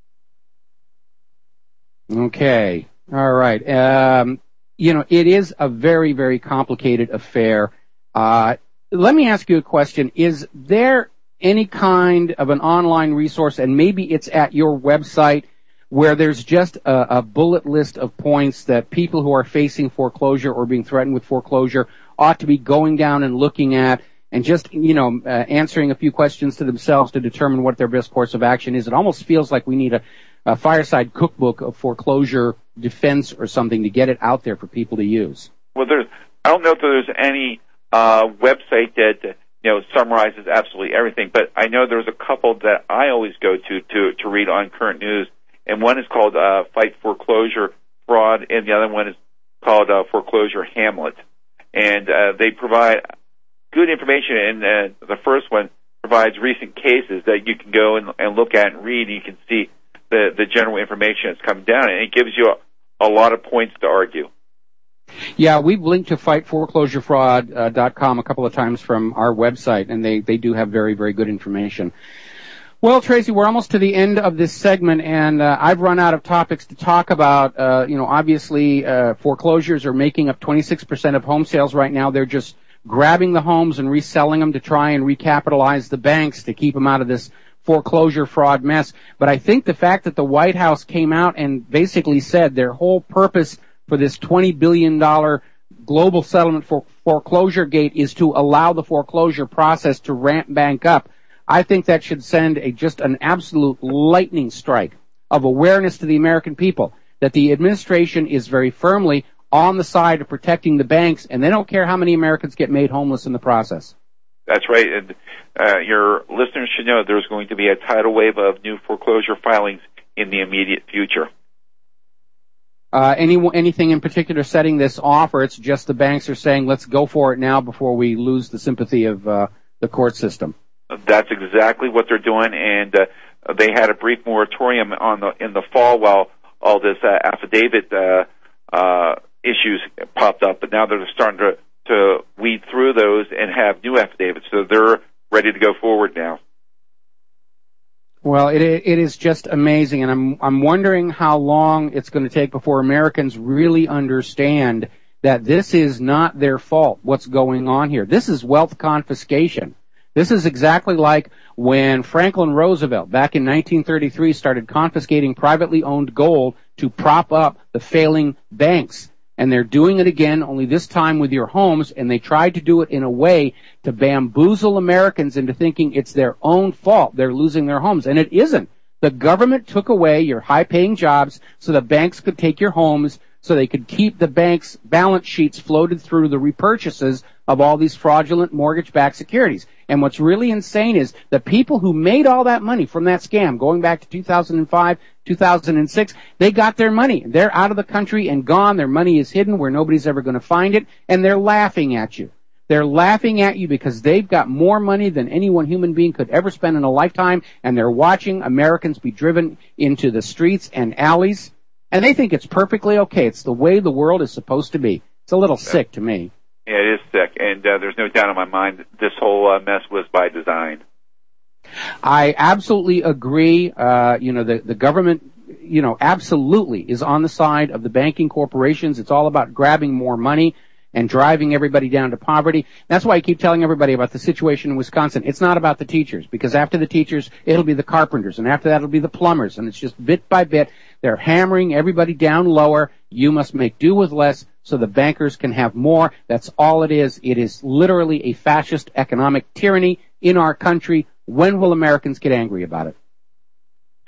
Okay. All right. Um, you know, it is a very, very complicated affair. Uh, let me ask you a question. Is there any kind of an online resource, and maybe it's at your website, where there's just a, a bullet list of points that people who are facing foreclosure or being threatened with foreclosure ought to be going down and looking at, and just, you know, uh, answering a few questions to themselves to determine what their best course of action is? It almost feels like we need a, a fireside cookbook of foreclosure defense or something to get it out there for people to use. Well, there's, I don't know if there's any uh, website that, you know, summarizes absolutely everything, but I know there's a couple that I always go to to, to read on current news, and one is called uh, Fight Foreclosure Fraud, and the other one is called uh, Foreclosure Hamlet. And uh, they provide good information, and uh, the first one provides recent cases that you can go and, and look at and read, and you can see the, the general information that's coming down, and it gives you a, a lot of points to argue. Yeah, we've linked to fight foreclosure fraud dot com a couple of times from our website, and they, they do have very, very good information. Well, Tracy, we're almost to the end of this segment, and uh, I've run out of topics to talk about. Uh, you know, obviously, uh, foreclosures are making up twenty-six percent of home sales right now. They're just grabbing the homes and reselling them to try and recapitalize the banks to keep them out of this foreclosure fraud mess. But I think the fact that the White House came out and basically said their whole purpose for this twenty billion dollars global settlement for foreclosure gate is to allow the foreclosure process to ramp back up, I think that should send a just an absolute lightning strike of awareness to the American people that the administration is very firmly on the side of protecting the banks, and they don't care how many Americans get made homeless in the process. That's right. And uh, your listeners should know there's going to be a tidal wave of new foreclosure filings in the immediate future. Uh, any, anything in particular setting this off, or it's just the banks are saying, let's go for it now before we lose the sympathy of uh, the court system? That's exactly what they're doing, and uh, they had a brief moratorium on the in the fall while all this uh, affidavit uh, uh, issues popped up, but now they're starting to, to weed through those and have new affidavits, so they're ready to go forward now. Well, it it is just amazing, and I'm I'm wondering how long it's going to take before Americans really understand that this is not their fault, what's going on here. This is wealth confiscation. This is exactly like when Franklin Roosevelt, back in nineteen thirty-three, started confiscating privately owned gold to prop up the failing banks. And they're doing it again, only this time with your homes, and they tried to do it in a way to bamboozle Americans into thinking it's their own fault they're losing their homes. And it isn't. The government took away your high-paying jobs so the banks could take your homes, so they could keep the banks' balance sheets floated through the repurchases of all these fraudulent mortgage-backed securities. And what's really insane is the people who made all that money from that scam, going back to two thousand five, two thousand six, they got their money. They're out of the country and gone. Their money is hidden where nobody's ever going to find it, and they're laughing at you. They're laughing at you because they've got more money than any one human being could ever spend in a lifetime, and they're watching Americans be driven into the streets and alleys, and they think it's perfectly okay. It's the way the world is supposed to be. It's a little sick to me. Yeah, it is sick, and uh, there's no doubt in my mind that this whole uh, mess was by design. I absolutely agree. Uh, you know, the, the government, you know, absolutely is on the side of the banking corporations. It's all about grabbing more money and driving everybody down to poverty. That's why I keep telling everybody about the situation in Wisconsin. It's not about the teachers, because after the teachers, it'll be the carpenters, and after that it'll be the plumbers, and it's just bit by bit. They're hammering everybody down lower. You must make do with less so the bankers can have more. That's all it is. It is literally a fascist economic tyranny in our country. When will Americans get angry about it?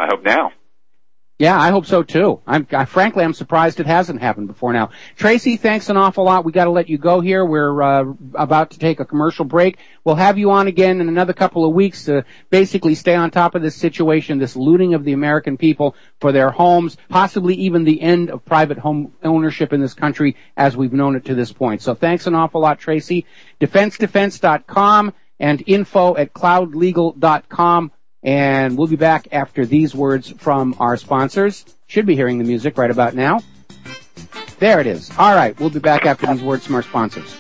I hope now. Yeah, I hope so too. I'm I, frankly, I'm surprised it hasn't happened before now. Tracy, thanks an awful lot. We got to let you go here. We're uh, about to take a commercial break. We'll have you on again in another couple of weeks to basically stay on top of this situation, this looting of the American people for their homes, possibly even the end of private home ownership in this country as we've known it to this point. So thanks an awful lot, Tracy. defense defense dot com and info at cloud legal dot com. And we'll be back after these words from our sponsors. Should be hearing the music right about now. There it is. All right, we'll be back after these words from our sponsors.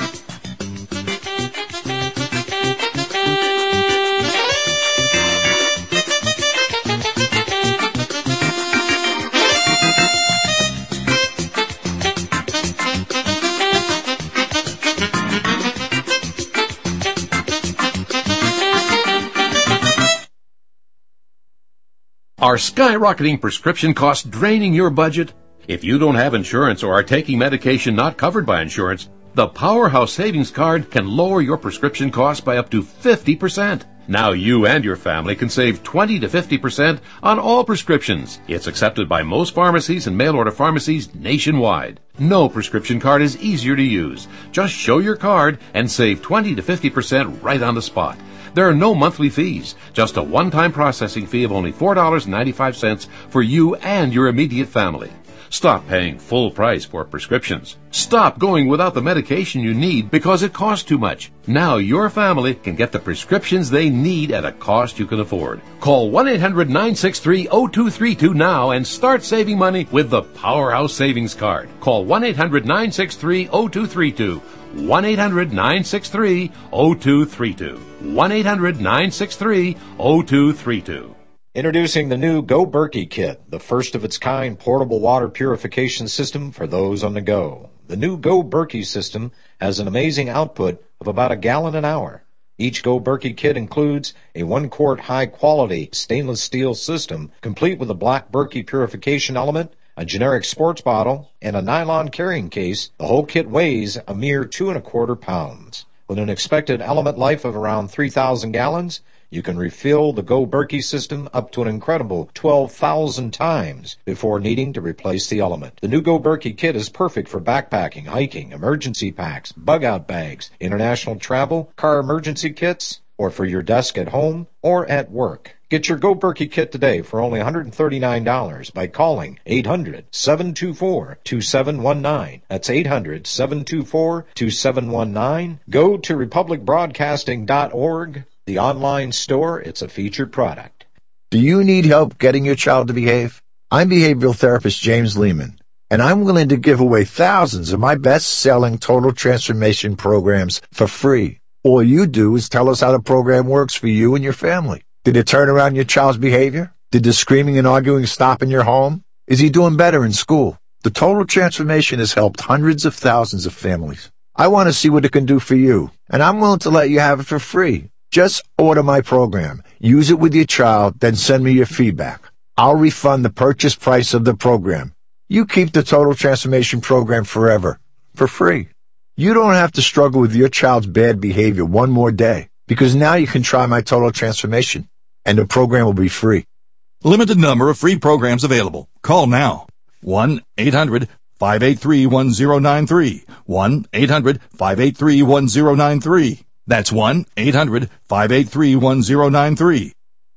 Are skyrocketing prescription costs draining your budget? If you don't have insurance or are taking medication not covered by insurance, the Powerhouse Savings Card can lower your prescription costs by up to fifty percent. Now you and your family can save twenty to fifty percent on all prescriptions. It's accepted by most pharmacies and mail-order pharmacies nationwide. No prescription card is easier to use. Just show your card and save twenty to fifty percent right on the spot. There are no monthly fees, just a one-time processing fee of only four dollars and ninety-five cents for you and your immediate family. Stop paying full price for prescriptions. Stop going without the medication you need because it costs too much. Now your family can get the prescriptions they need at a cost you can afford. Call one eight hundred nine six three oh two three two now and start saving money with the Powerhouse Savings Card. Call one eight hundred nine six three oh two three two. one eight hundred nine six three oh two three two. one eight hundred nine six three oh two three two. Introducing the new Go Berkey Kit, the first of its kind portable water purification system for those on the go. The new Go Berkey system has an amazing output of about a gallon an hour. Each Go Berkey kit includes a one-quart high-quality stainless steel system, complete with a black Berkey purification element, a generic sports bottle, and a nylon carrying case. The whole kit weighs a mere two and a quarter pounds. With an expected element life of around three thousand gallons, you can refill the Go Berkey system up to an incredible twelve thousand times before needing to replace the element. The new Go Berkey kit is perfect for backpacking, hiking, emergency packs, bug-out bags, international travel, car emergency kits, or for your desk at home or at work. Get your Go Berkey kit today for only one hundred thirty-nine dollars by calling eight hundred seven two four two seven one nine. That's eight hundred seven two four two seven one nine. Go to republic broadcasting dot org. The online store, it's a featured product. Do you need help getting your child to behave? I'm behavioral therapist James Lehman, and I'm willing to give away thousands of my best-selling total transformation programs for free. All you do is tell us how the program works for you and your family. Did it turn around your child's behavior? Did the screaming and arguing stop in your home? Is he doing better in school? The total transformation has helped hundreds of thousands of families. I want to see what it can do for you, and I'm willing to let you have it for free. Just order my program, use it with your child, then send me your feedback. I'll refund the purchase price of the program. You keep the Total Transformation Program forever, for free. You don't have to struggle with your child's bad behavior one more day, because now you can try my Total Transformation, and the program will be free. Limited number of free programs available. Call now. one eight hundred five eight three one zero nine three. one eight hundred five eight three one zero nine three. That's one eight hundred five eight three one zero nine three.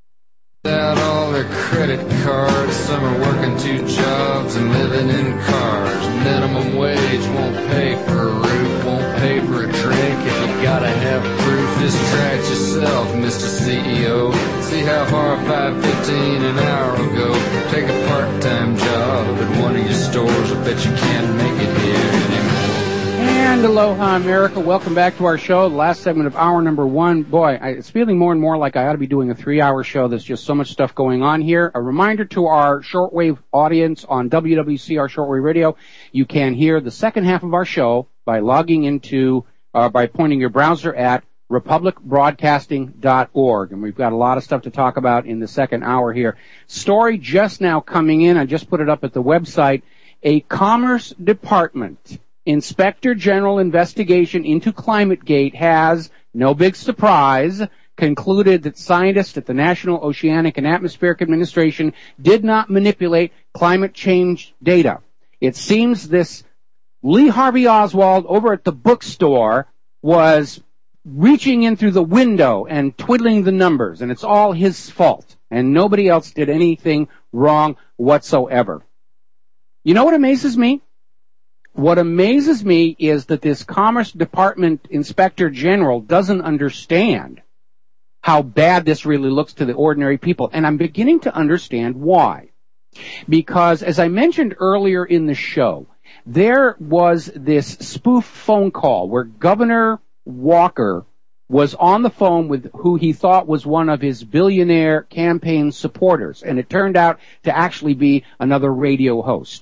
Out all their credit cards, some are working two jobs and living in cars. Minimum wage won't pay for a roof, won't pay for a drink. If you gotta have proof, distract yourself, Mister C E O. See how far five fifteen an hour will go. Take a part-time job at one of your stores. I bet you can't make it here anymore. And aloha, America. Welcome back to our show, the last segment of hour number one. Boy, I, it's feeling more and more like I ought to be doing a three-hour show. There's just so much stuff going on here. A reminder to our shortwave audience on W W C, our shortwave radio, you can hear the second half of our show by logging into, uh, by pointing your browser at republic broadcasting dot org. And we've got a lot of stuff to talk about in the second hour here. Story just now coming in. I just put it up at the website. A Commerce Department Inspector General investigation into ClimateGate has, no big surprise, concluded that scientists at the National Oceanic and Atmospheric Administration did not manipulate climate change data. It seems this Lee Harvey Oswald over at the bookstore was reaching in through the window and twiddling the numbers, and it's all his fault, and nobody else did anything wrong whatsoever. You know what amazes me? What amazes me is that this Commerce Department Inspector General doesn't understand how bad this really looks to the ordinary people, and I'm beginning to understand why. Because, as I mentioned earlier in the show, there was this spoof phone call where Governor Walker was on the phone with who he thought was one of his billionaire campaign supporters, and it turned out to actually be another radio host.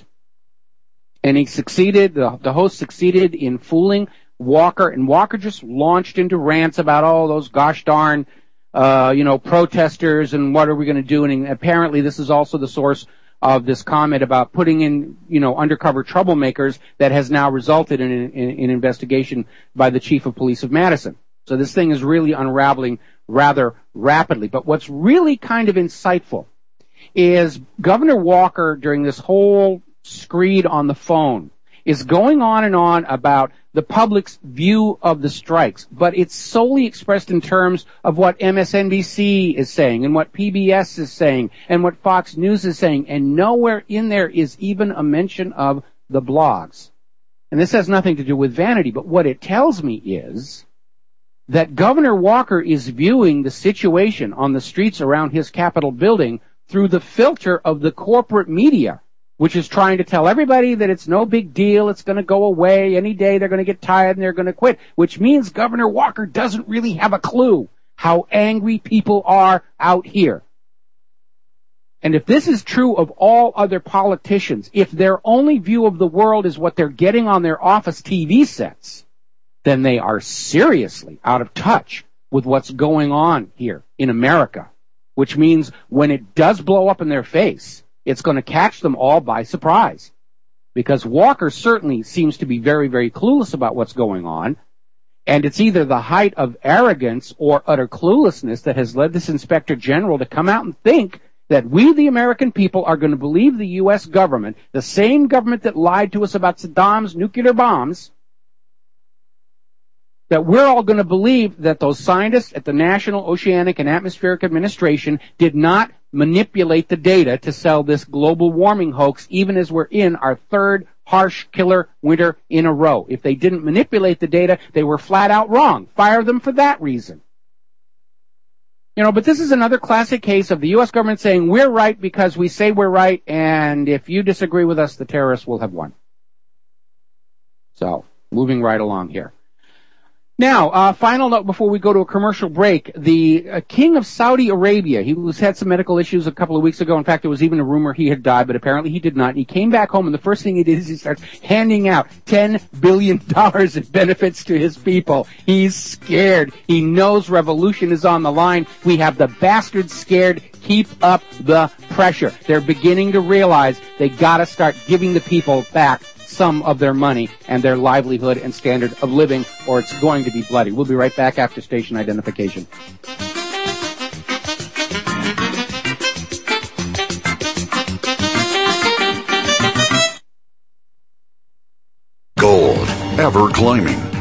And he succeeded, the, the host succeeded in fooling Walker, and Walker just launched into rants about, oh, those gosh darn, uh, you know, protesters, and what are we going to do? And apparently this is also the source of this comment about putting in, you know, undercover troublemakers that has now resulted in an investigation by the chief of police of Madison. So this thing is really unraveling rather rapidly. But what's really kind of insightful is Governor Walker, during this whole screed on the phone, is going on and on about the public's view of the strikes, but it's solely expressed in terms of what M S N B C is saying and what P B S is saying and what Fox News is saying, and nowhere in there is even a mention of the blogs. And this has nothing to do with vanity, but what it tells me is that Governor Walker is viewing the situation on the streets around his Capitol building through the filter of the corporate media, which is trying to tell everybody that it's no big deal, it's going to go away any day, they're going to get tired and they're going to quit, which means Governor Walker doesn't really have a clue how angry people are out here. And if this is true of all other politicians, if their only view of the world is what they're getting on their office T V sets, then they are seriously out of touch with what's going on here in America, which means when it does blow up in their face, it's going to catch them all by surprise. Because Walker certainly seems to be very, very clueless about what's going on, and it's either the height of arrogance or utter cluelessness that has led this Inspector General to come out and think that we, the American people, are going to believe the U S government, the same government that lied to us about Saddam's nuclear bombs, that we're all going to believe that those scientists at the National Oceanic and Atmospheric Administration did not manipulate the data to sell this global warming hoax, even as we're in our third harsh killer winter in a row. If they didn't manipulate the data, they were flat out wrong. Fire them for that reason. You know, but this is another classic case of the U S government saying we're right because we say we're right, and if you disagree with us, the terrorists will have won. So, moving right along here. Now, uh, final note before we go to a commercial break. The uh, King of Saudi Arabia, he was had some medical issues a couple of weeks ago. In fact, there was even a rumor he had died, but apparently he did not. And he came back home, and the first thing he did is he starts handing out ten billion dollars in benefits to his people. He's scared. He knows revolution is on the line. We have the bastards scared. Keep up the pressure. They're beginning to realize they gotta start giving the people back some of their money and their livelihood and standard of living, or it's going to be bloody. We'll be right back after station identification. Gold, ever climbing.